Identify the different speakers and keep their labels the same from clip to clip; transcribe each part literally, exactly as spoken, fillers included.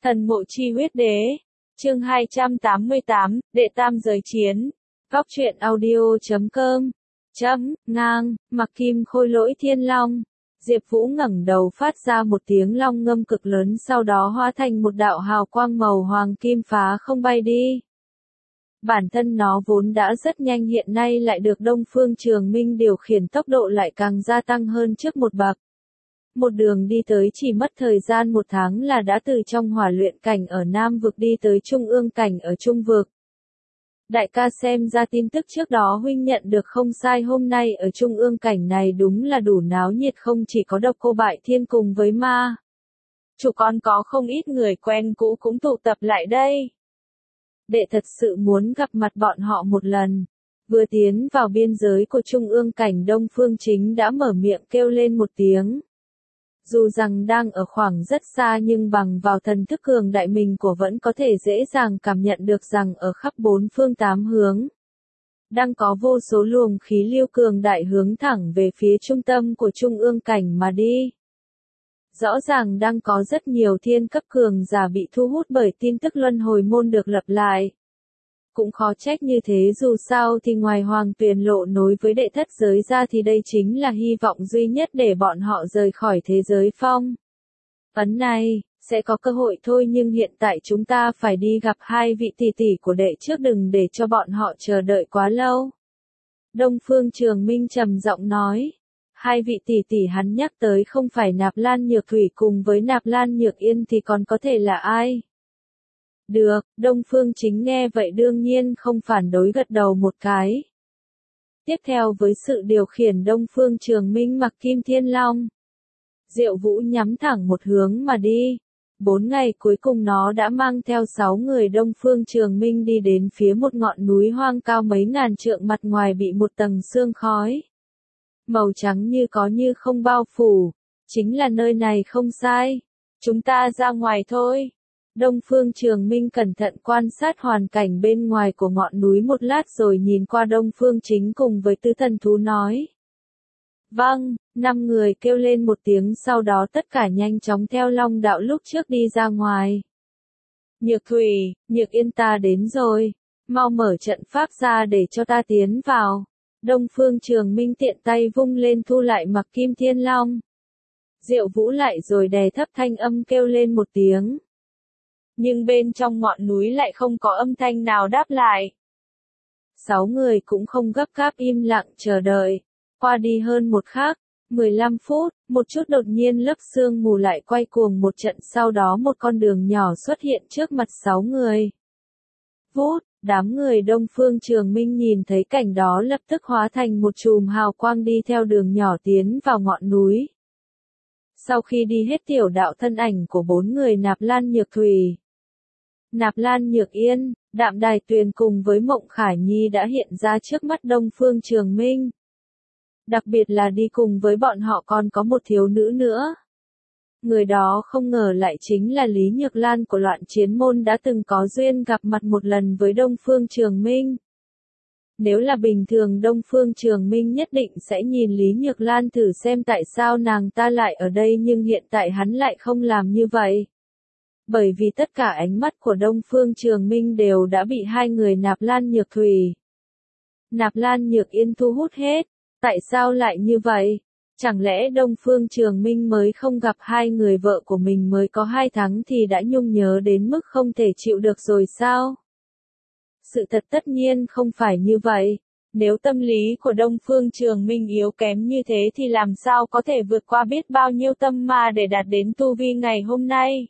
Speaker 1: Thần mộ chi huyết đế. Chương hai trăm tám mươi tám, đệ tam giới chiến. Góc truyện audio chấm com. Chấm, ngang, mặc kim khôi lỗi thiên long. Diệp Vũ ngẩng đầu phát ra một tiếng long ngâm cực lớn, sau đó hóa thành một đạo hào quang màu hoàng kim phá không bay đi. Bản thân nó vốn đã rất nhanh, hiện nay lại được Đông Phương Trường Minh điều khiển, tốc độ lại càng gia tăng hơn trước một bậc. Một đường đi tới chỉ mất thời gian một tháng là đã từ trong hỏa luyện cảnh ở Nam vực đi tới trung ương cảnh ở Trung vực. Đại ca, xem ra tin tức trước đó huynh nhận được không sai, hôm nay ở trung ương cảnh này đúng là đủ náo nhiệt, không chỉ có Độc Cô Bại Thiên cùng với ma chủ, còn có không ít người quen cũ cũng tụ tập lại đây. Đệ thật sự muốn gặp mặt bọn họ một lần. Vừa tiến vào biên giới của trung ương cảnh, Đông Phương Chính đã mở miệng kêu lên một tiếng. Dù rằng đang ở khoảng rất xa nhưng bằng vào thần thức cường đại mình của vẫn có thể dễ dàng cảm nhận được rằng ở khắp bốn phương tám hướng đang có vô số luồng khí lưu cường đại hướng thẳng về phía trung tâm của trung ương cảnh mà đi. Rõ ràng đang có rất nhiều thiên cấp cường giả bị thu hút bởi tin tức luân hồi môn được lập lại. Cũng khó trách như thế, dù sao thì ngoài Hoàng Tuyền lộ nối với đệ thất giới ra thì đây chính là hy vọng duy nhất để bọn họ rời khỏi thế giới phong ấn này. Sẽ có cơ hội thôi, nhưng hiện tại chúng ta phải đi gặp hai vị tỷ tỷ của đệ trước, đừng để cho bọn họ chờ đợi quá lâu. Đông Phương Trường Minh trầm giọng nói. Hai vị tỷ tỷ hắn nhắc tới không phải Nạp Lan Nhược Thủy cùng với Nạp Lan Nhược Yên thì còn có thể là ai? Được, Đông Phương Chính nghe vậy đương nhiên không phản đối, gật đầu một cái. Tiếp theo với sự điều khiển Đông Phương Trường Minh mặc kim thiên long, Diệu Vũ nhắm thẳng một hướng mà đi. Bốn ngày cuối cùng nó đã mang theo sáu người Đông Phương Trường Minh đi đến phía một ngọn núi hoang cao mấy ngàn trượng, mặt ngoài bị một tầng sương khói màu trắng như có như không bao phủ. Chính là nơi này không sai. Chúng ta ra ngoài thôi. Đông Phương Trường Minh cẩn thận quan sát hoàn cảnh bên ngoài của ngọn núi một lát rồi nhìn qua Đông Phương Chính cùng với Tứ Thần Thú nói. Vâng, năm người kêu lên một tiếng, sau đó tất cả nhanh chóng theo Long đạo lúc trước đi ra ngoài. Nhược Thủy, Nhược Yên, ta đến rồi. Mau mở trận pháp ra để cho ta tiến vào. Đông Phương Trường Minh tiện tay vung lên thu lại mặc kim thiên long. Diệu Vũ lại rồi đè thấp thanh âm kêu lên một tiếng. Nhưng bên trong ngọn núi lại không có âm thanh nào đáp lại. Sáu người cũng không gấp gáp, im lặng chờ đợi. Qua đi hơn một khắc, mười lăm phút, một chút đột nhiên lớp sương mù lại quay cuồng một trận, sau đó một con đường nhỏ xuất hiện trước mặt sáu người. Vút, đám người Đông Phương Trường Minh nhìn thấy cảnh đó lập tức hóa thành một chùm hào quang đi theo đường nhỏ tiến vào ngọn núi. Sau khi đi hết tiểu đạo, thân ảnh của bốn người Nạp Lan Nhược Thủy, Nạp Lan Nhược Yên, Đạm Đài Tuyền cùng với Mộng Khải Nhi đã hiện ra trước mắt Đông Phương Trường Minh. Đặc biệt là đi cùng với bọn họ còn có một thiếu nữ nữa. Người đó không ngờ lại chính là Lý Nhược Lan của Loạn Chiến Môn, đã từng có duyên gặp mặt một lần với Đông Phương Trường Minh. Nếu là bình thường Đông Phương Trường Minh nhất định sẽ nhìn Lý Nhược Lan thử xem tại sao nàng ta lại ở đây, nhưng hiện tại hắn lại không làm như vậy. Bởi vì tất cả ánh mắt của Đông Phương Trường Minh đều đã bị hai người Nạp Lan Nhược Thủy, Nạp Lan Nhược Yên thu hút hết. Tại sao lại như vậy? Chẳng lẽ Đông Phương Trường Minh mới không gặp hai người vợ của mình mới có hai tháng thì đã nhung nhớ đến mức không thể chịu được rồi sao? Sự thật tất nhiên không phải như vậy. Nếu tâm lý của Đông Phương Trường Minh yếu kém như thế thì làm sao có thể vượt qua biết bao nhiêu tâm ma để đạt đến tu vi ngày hôm nay?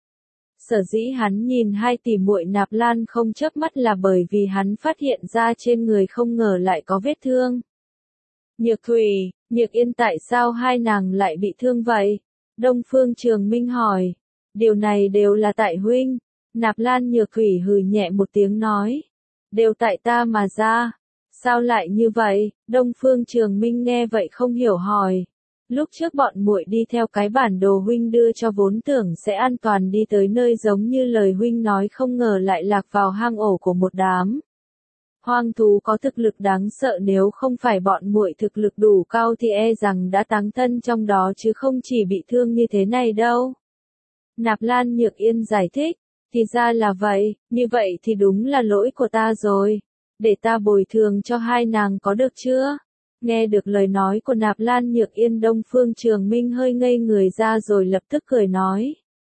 Speaker 1: Sở dĩ hắn nhìn hai tỷ muội Nạp Lan không chớp mắt là bởi vì hắn phát hiện ra trên người không ngờ lại có vết thương. Nhược Thủy, Nhược Yên, tại sao hai nàng lại bị thương vậy? Đông Phương Trường Minh hỏi. Điều này đều là tại huynh. Nạp Lan Nhược Thủy hừ nhẹ một tiếng nói. Đều tại ta mà ra. Sao lại như vậy? Đông Phương Trường Minh nghe vậy không hiểu hỏi. Lúc trước bọn muội đi theo cái bản đồ huynh đưa cho vốn tưởng sẽ an toàn đi tới nơi giống như lời huynh nói, không ngờ lại lạc vào hang ổ của một đám hoang thú có thực lực đáng sợ, nếu không phải bọn muội thực lực đủ cao thì e rằng đã táng thân trong đó chứ không chỉ bị thương như thế này đâu. Nạp Lan Nhược Yên giải thích, thì ra là vậy, như vậy thì đúng là lỗi của ta rồi. Để ta bồi thường cho hai nàng có được chưa? Nghe được lời nói của Nạp Lan Nhược Yên, Đông Phương Trường Minh hơi ngây người ra rồi lập tức cười nói.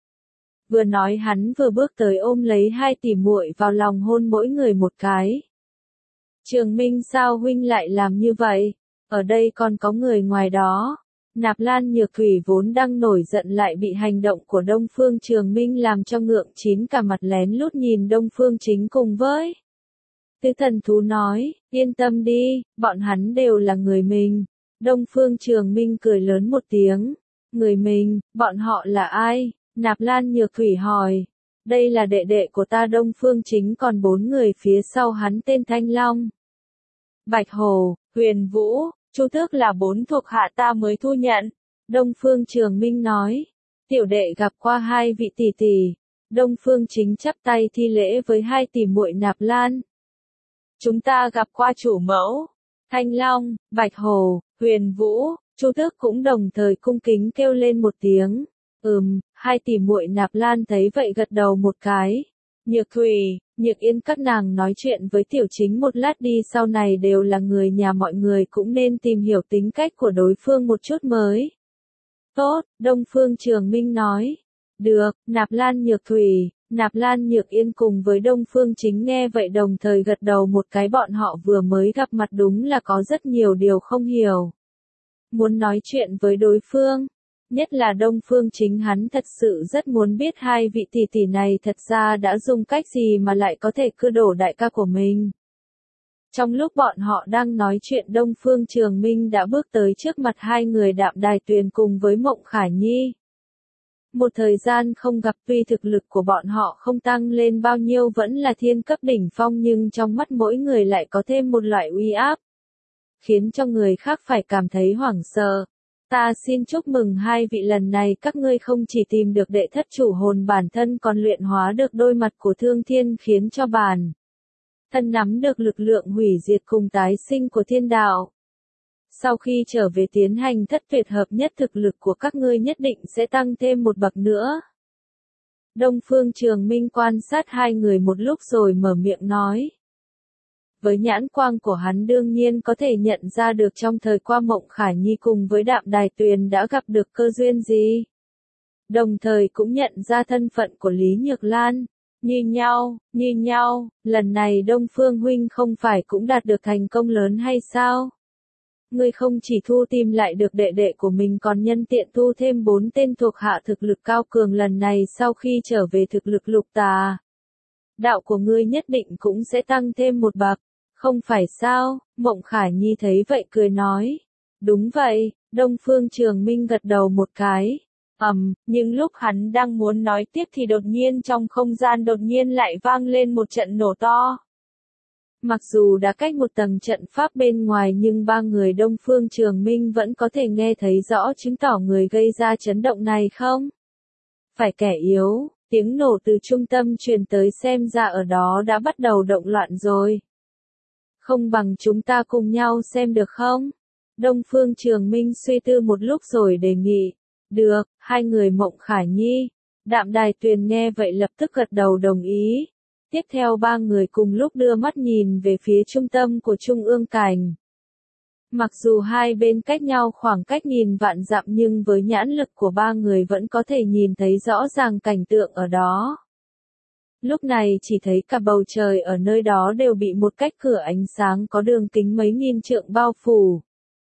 Speaker 1: Vừa nói hắn vừa bước tới ôm lấy hai tỷ muội vào lòng hôn mỗi người một cái. Trường Minh, sao huynh lại làm như vậy? Ở đây còn có người ngoài đó. Nạp Lan Nhược Thủy vốn đang nổi giận lại bị hành động của Đông Phương Trường Minh làm cho ngượng chín cả mặt, lén lút nhìn Đông Phương Chính cùng với Tứ Thần Thú nói, yên tâm đi, bọn hắn đều là người mình. Đông Phương Trường Minh cười lớn một tiếng. Người mình, bọn họ là ai? Nạp Lan Nhược Thủy hỏi. Đây là đệ đệ của ta Đông Phương Chính, còn bốn người phía sau hắn tên Thanh Long, Bạch Hồ, Huyền Vũ, Chu Tước là bốn thuộc hạ ta mới thu nhận. Đông Phương Trường Minh nói. Tiểu đệ gặp qua hai vị tỷ tỷ. Đông Phương Chính chắp tay thi lễ với hai tỷ muội Nạp Lan. Chúng ta gặp qua chủ mẫu. Thanh Long, Bạch Hồ, Huyền Vũ, Chu Tước cũng đồng thời cung kính kêu lên một tiếng. Ừm, hai tỷ muội Nạp Lan thấy vậy gật đầu một cái. Nhược Thủy, Nhược Yên các nàng nói chuyện với Tiểu Chính một lát đi, sau này đều là người nhà, mọi người cũng nên tìm hiểu tính cách của đối phương một chút mới. Tốt, Đông Phương Trường Minh nói. Được, Nạp Lan Nhược Thủy, Nạp Lan Nhược Yên cùng với Đông Phương Chính nghe vậy đồng thời gật đầu một cái, bọn họ vừa mới gặp mặt đúng là có rất nhiều điều không hiểu. Muốn nói chuyện với đối phương. Nhất là Đông Phương Chính, hắn thật sự rất muốn biết hai vị tỷ tỷ này thật ra đã dùng cách gì mà lại có thể cưa đổ đại ca của mình. Trong lúc bọn họ đang nói chuyện, Đông Phương Trường Minh đã bước tới trước mặt hai người Đạm Đài Tuyền cùng với Mộng Khả Nhi. Một thời gian không gặp, tuy thực lực của bọn họ không tăng lên bao nhiêu, vẫn là thiên cấp đỉnh phong, nhưng trong mắt mỗi người lại có thêm một loại uy áp, khiến cho người khác phải cảm thấy hoảng sợ. Ta xin chúc mừng hai vị, lần này các ngươi không chỉ tìm được đệ thất chủ hồn, bản thân còn luyện hóa được đôi mặt của Thương Thiên, khiến cho bản thân nắm được lực lượng hủy diệt cùng tái sinh của thiên đạo. Sau khi trở về tiến hành thất tuyệt hợp nhất, thực lực của các ngươi nhất định sẽ tăng thêm một bậc nữa. Đông Phương Trường Minh quan sát hai người một lúc rồi mở miệng nói. Với nhãn quang của hắn đương nhiên có thể nhận ra được trong thời qua Mộng Khả Nhi cùng với Đạm Đài Tuyền đã gặp được cơ duyên gì. Đồng thời cũng nhận ra thân phận của Lý Nhược Lan. Như nhau, như nhau, lần này Đông Phương huynh không phải cũng đạt được thành công lớn hay sao? Ngươi không chỉ thu tìm lại được đệ đệ của mình, còn nhân tiện thu thêm bốn tên thuộc hạ thực lực cao cường, lần này sau khi trở về thực lực lục tà đạo của ngươi nhất định cũng sẽ tăng thêm một bậc. Không phải sao? Mộng Khả Nhi thấy vậy cười nói. Đúng vậy, Đông Phương Trường Minh gật đầu một cái. Ầm, um, nhưng lúc hắn đang muốn nói tiếp thì đột nhiên trong không gian đột nhiên lại vang lên một trận nổ to. Mặc dù đã cách một tầng trận pháp bên ngoài, nhưng ba người Đông Phương Trường Minh vẫn có thể nghe thấy rõ, chứng tỏ người gây ra chấn động này không phải kẻ yếu. Tiếng nổ từ trung tâm truyền tới, xem ra ở đó đã bắt đầu động loạn rồi. Không bằng chúng ta cùng nhau xem được không? Đông Phương Trường Minh suy tư một lúc rồi đề nghị. Được, hai người Mộng Khả Nhi, Đạm Đài Tuyền nghe vậy lập tức gật đầu đồng ý. Tiếp theo ba người cùng lúc đưa mắt nhìn về phía trung tâm của Trung ương Cảnh. Mặc dù hai bên cách nhau khoảng cách nghìn vạn dặm, nhưng với nhãn lực của ba người vẫn có thể nhìn thấy rõ ràng cảnh tượng ở đó. Lúc này chỉ thấy cả bầu trời ở nơi đó đều bị một cách cửa ánh sáng có đường kính mấy nghìn trượng bao phủ.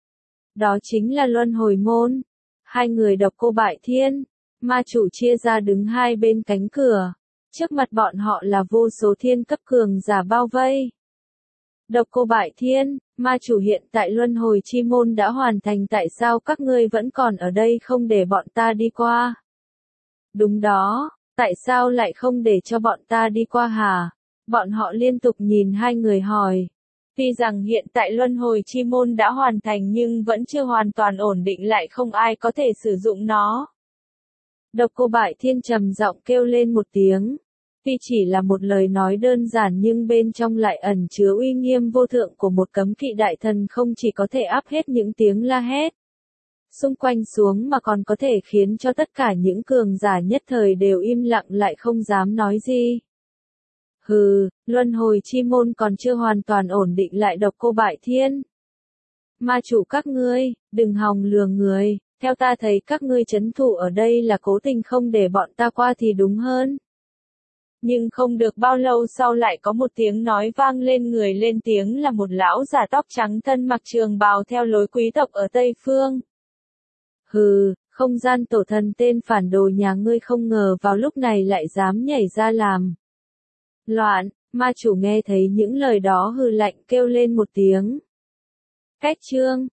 Speaker 1: Đó chính là Luân Hồi Môn. Hai người Độc Cô Bại Thiên, ma chủ chia ra đứng hai bên cánh cửa. Trước mặt bọn họ là vô số thiên cấp cường giả bao vây. Độc Cô Bại Thiên, ma chủ, hiện tại Luân Hồi Chi Môn đã hoàn thành, tại sao các ngươi vẫn còn ở đây không để bọn ta đi qua? Đúng đó, tại sao lại không để cho bọn ta đi qua hả? Bọn họ liên tục nhìn hai người hỏi. Tuy rằng hiện tại Luân Hồi Chi Môn đã hoàn thành nhưng vẫn chưa hoàn toàn ổn định, lại không ai có thể sử dụng nó. Độc Cô Bại Thiên trầm giọng kêu lên một tiếng. Tuy chỉ là một lời nói đơn giản nhưng bên trong lại ẩn chứa uy nghiêm vô thượng của một cấm kỵ đại thần, không chỉ có thể áp hết những tiếng la hét, xung quanh xuống mà còn có thể khiến cho tất cả những cường giả nhất thời đều im lặng lại không dám nói gì. Hừ, luân hồi chi môn còn chưa hoàn toàn ổn định lại độc cô bại thiên. Ma chủ các ngươi, đừng hòng lừa người, theo ta thấy các ngươi trấn thủ ở đây là cố tình không để bọn ta qua thì đúng hơn. Nhưng không được bao lâu sau lại có một tiếng nói vang lên, người lên tiếng là một lão giả tóc trắng thân mặc trường bào theo lối quý tộc ở Tây Phương. Hừ, không gian tổ thần tên phản đồ nhà ngươi không ngờ vào lúc này lại dám nhảy ra làm loạn. Ma chủ nghe thấy những lời đó hừ lạnh kêu lên một tiếng. Cách chương